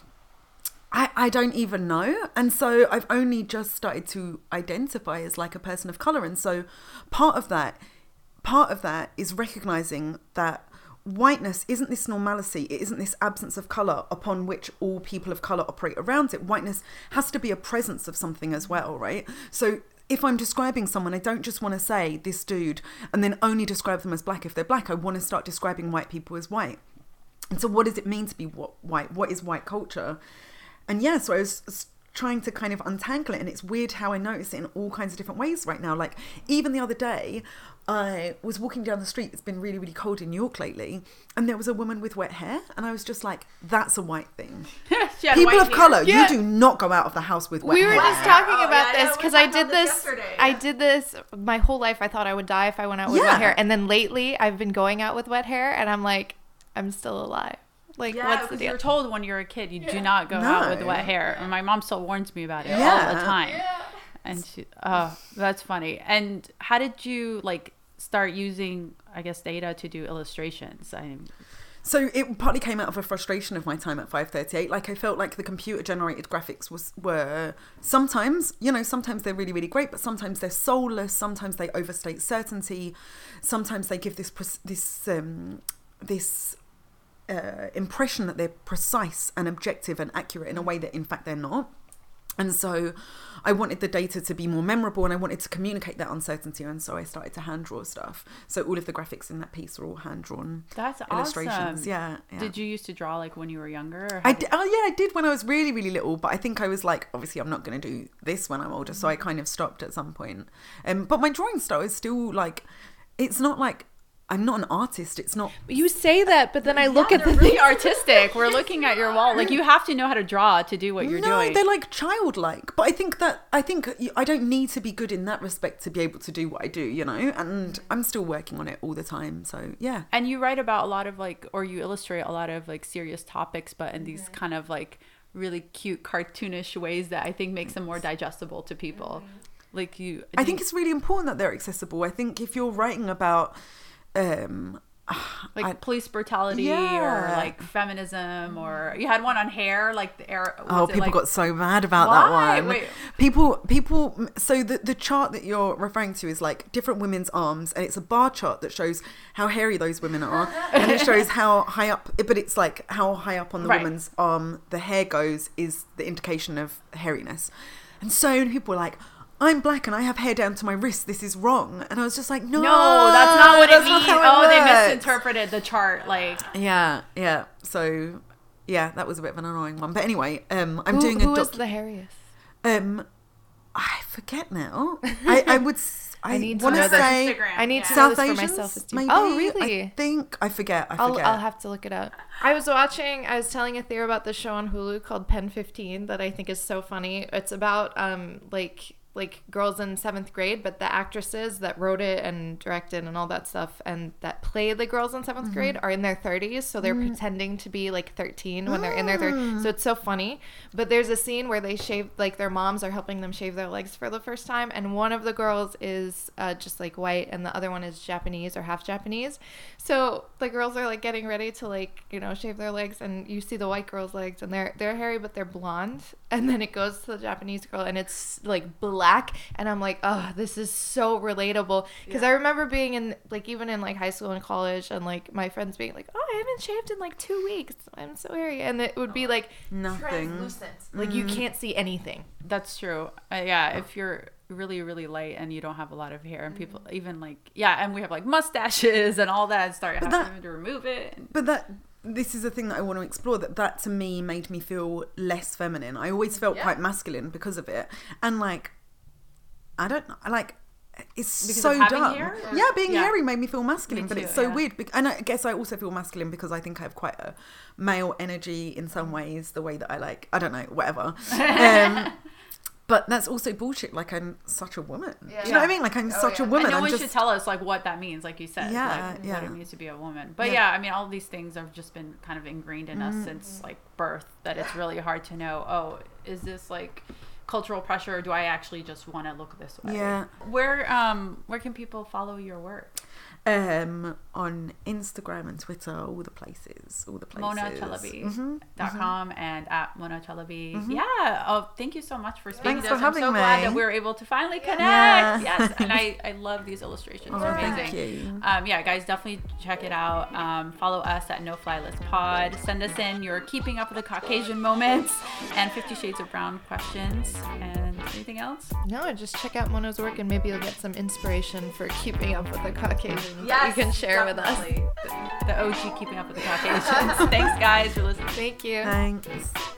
Speaker 3: I, I don't even know. And so I've only just started to identify as like a person of color. And so part of that, part of that is recognizing that whiteness isn't this normalcy. It isn't this absence of color upon which all people of color operate around it. Whiteness has to be a presence of something as well, right? So if I'm describing someone, I don't just want to say this dude and then only describe them as black if they're black. I want to start describing white people as white. And so what does it mean to be wh- white? What is white culture? And yeah, so I was s- trying to kind of untangle it. And it's weird how I notice it in all kinds of different ways right now. Like even the other day, I was walking down the street. It's been really, really cold in New York lately. And there was a woman with wet hair. And I was just like, that's a white thing.
Speaker 1: She had
Speaker 3: People
Speaker 1: white
Speaker 3: of
Speaker 1: hair.
Speaker 3: color,
Speaker 2: Yeah.
Speaker 3: you do not go out of the house with wet
Speaker 2: We
Speaker 3: hair.
Speaker 2: were just talking
Speaker 1: Oh,
Speaker 2: about
Speaker 1: yeah, I know.
Speaker 2: this
Speaker 1: We
Speaker 2: because I
Speaker 1: talked
Speaker 2: did
Speaker 1: about this
Speaker 2: this.
Speaker 1: yesterday.
Speaker 2: I did this my whole life. I thought I would die if I went out with
Speaker 3: Yeah.
Speaker 2: wet hair, and then lately I've been going out with wet hair, and I'm like, I'm still alive. Like,
Speaker 1: Yeah,
Speaker 2: what's the
Speaker 1: because
Speaker 2: deal?
Speaker 1: you're told when you're a kid you do not go out with
Speaker 3: No.
Speaker 1: wet hair, and my mom still warns me about it all
Speaker 3: Yeah.
Speaker 1: the time. And she, oh, that's funny. And how did you like start using, I guess, data to do illustrations? I
Speaker 3: So it partly came out of a frustration of my time at five thirty-eight. Like I felt like the computer generated graphics was were sometimes, you know, sometimes they're really, really great, but sometimes they're soulless. Sometimes they overstate certainty. Sometimes they give this pres- this um, this uh, impression that they're precise and objective and accurate in a way that in fact they're not. And so I wanted the data to be more memorable, and I wanted to communicate that uncertainty. And so I started to hand draw stuff. So all of the graphics in that piece are all hand drawn.
Speaker 1: That's
Speaker 3: illustrations.
Speaker 1: Awesome.
Speaker 3: Yeah, yeah.
Speaker 1: Did you used to draw like when you were younger? Or
Speaker 3: I did, oh yeah, I did when I was really, really little. But I think I was like, obviously, I'm not going to do this when I'm older. So I kind of stopped at some point. Um, but my drawing style is still like, it's not like, I'm not an artist. It's not.
Speaker 2: You say that, but then I look
Speaker 1: yeah,
Speaker 2: at the
Speaker 1: really
Speaker 2: thing.
Speaker 1: artistic. We're looking at your wall. Like, you have to know how to draw to do what you're
Speaker 3: no,
Speaker 1: doing.
Speaker 3: they're like childlike. But I think that I think I don't need to be good in that respect to be able to do what I do, you know. And I'm still working on it all the time. So yeah.
Speaker 1: And you write about a lot of like, or you illustrate a lot of like serious topics, but in these kind of like really cute cartoonish ways that I think makes them more digestible to people. Like you.
Speaker 3: I think it's really important that they're accessible. I think if you're writing about. Um,
Speaker 1: like
Speaker 3: I,
Speaker 1: police brutality
Speaker 3: yeah.
Speaker 1: or like feminism, or you had one on hair, like the air.
Speaker 3: Oh, people
Speaker 1: like,
Speaker 3: got so mad about
Speaker 1: why?
Speaker 3: that one.
Speaker 1: Wait.
Speaker 3: People, people. So the the chart that you're referring to is like different women's arms, and it's a bar chart that shows how hairy those women are, and it shows how high up. But it's like how high up on the
Speaker 1: right.
Speaker 3: woman's arm the hair goes is the indication of hairiness, and so many people were like, I'm black and I have hair down to my wrist. This is wrong. And I was just like, no,
Speaker 1: no, that's not what it
Speaker 3: that's
Speaker 1: means.
Speaker 3: not how
Speaker 1: Oh,
Speaker 3: it
Speaker 1: they
Speaker 3: works.
Speaker 1: misinterpreted the chart. Like,
Speaker 3: yeah, yeah. So, yeah, that was a bit of an annoying one. But anyway, um, I'm
Speaker 2: who,
Speaker 3: doing
Speaker 2: who
Speaker 3: a
Speaker 2: is
Speaker 3: doc-
Speaker 2: the hairiest?
Speaker 3: Um, I forget now. I, I would. I,
Speaker 2: I need to
Speaker 3: want
Speaker 2: know
Speaker 3: to
Speaker 2: this.
Speaker 3: say
Speaker 1: Instagram,
Speaker 2: I need
Speaker 1: yeah.
Speaker 2: to know
Speaker 3: South
Speaker 2: this for my
Speaker 3: Asians,
Speaker 2: self-esteem.
Speaker 3: maybe.
Speaker 2: Oh, really?
Speaker 3: I think I forget. I
Speaker 2: I'll,
Speaker 3: forget.
Speaker 2: I'll have to look it up. I was watching, I was telling Athea about the show on Hulu called Pen fifteen that I think is so funny. It's about um like like girls in seventh grade, but the actresses that wrote it and directed and all that stuff and that play the girls in seventh mm-hmm. grade are in their thirties, so they're mm. pretending to be like thirteen when mm. they're in their thirties. So it's so funny. But there's a scene where they shave, like their moms are helping them shave their legs for the first time, and one of the girls is uh, just like white and the other one is Japanese or half Japanese. So the girls are like getting ready to like, you know, shave their legs, and you see the white girl's legs and they're they're hairy but they're blonde, and then it goes to the Japanese girl and it's like black. And I'm like, oh, this is so relatable, because yeah. I remember being in like even in like high school and college and like my friends being like, oh, I haven't shaved in like two weeks, I'm so hairy, and it would be like
Speaker 3: nothing
Speaker 2: translucent, like mm-hmm. you can't see anything.
Speaker 1: That's true. Uh, yeah, if you're really really light and you don't have a lot of hair, and people mm-hmm. even like yeah and we have like mustaches and all that and start having that, to remove it and...
Speaker 3: but that this is a thing that I want to explore, that that to me made me feel less feminine. I always felt yeah. quite masculine because of it, and like I don't know, like it's
Speaker 1: because
Speaker 3: so dumb.
Speaker 1: Hair,
Speaker 3: yeah, being
Speaker 1: yeah.
Speaker 3: hairy made me feel masculine,
Speaker 1: me
Speaker 3: but
Speaker 1: too,
Speaker 3: it's so
Speaker 1: yeah.
Speaker 3: weird. And I guess I also feel masculine because I think I have quite a male energy in some ways, the way that I like, I don't know, whatever. Um, but that's also bullshit. Like, I'm such a woman. Yeah. Do you know what I mean? Like, I'm oh, such yeah. a woman.
Speaker 1: And no
Speaker 3: I'm
Speaker 1: one
Speaker 3: just...
Speaker 1: should tell us like what that means, like you said,
Speaker 3: yeah,
Speaker 1: like
Speaker 3: yeah.
Speaker 1: what it means to be a woman. But
Speaker 3: yeah.
Speaker 1: yeah, I mean, all these things have just been kind of ingrained in mm-hmm. us since like birth, that it's really hard to know, oh, is this like cultural pressure, or do I actually just want to look this way?
Speaker 3: Yeah.
Speaker 1: Where um where can people follow your work?
Speaker 3: Um, on Instagram and Twitter, all the places, all the places.
Speaker 1: Mona Chalabi dot com mm-hmm. and at Mona Chalabi.
Speaker 3: Mm-hmm.
Speaker 1: Yeah. Oh, thank you so much for speaking
Speaker 3: Thanks
Speaker 1: to us.
Speaker 3: for having
Speaker 1: I'm so
Speaker 3: me.
Speaker 1: glad that we were able to finally connect.
Speaker 3: Yeah.
Speaker 1: Yes. And I, I love these illustrations.
Speaker 3: Oh,
Speaker 1: They're amazing.
Speaker 3: thank you.
Speaker 1: Um, yeah, guys, definitely check it out. Um, follow us at No Fly List Pod. Send us in your keeping up with the Caucasian moments and Fifty Shades of Brown questions. And anything else?
Speaker 2: No, just check out Mona's work and maybe you'll get some inspiration for keeping up with the Caucasians.
Speaker 1: Yes,
Speaker 2: you can share
Speaker 1: definitely.
Speaker 2: with us.
Speaker 1: The, the O G Keeping Up with the Caucasians. Thanks, guys, for listening.
Speaker 2: Thank you.
Speaker 3: Thanks.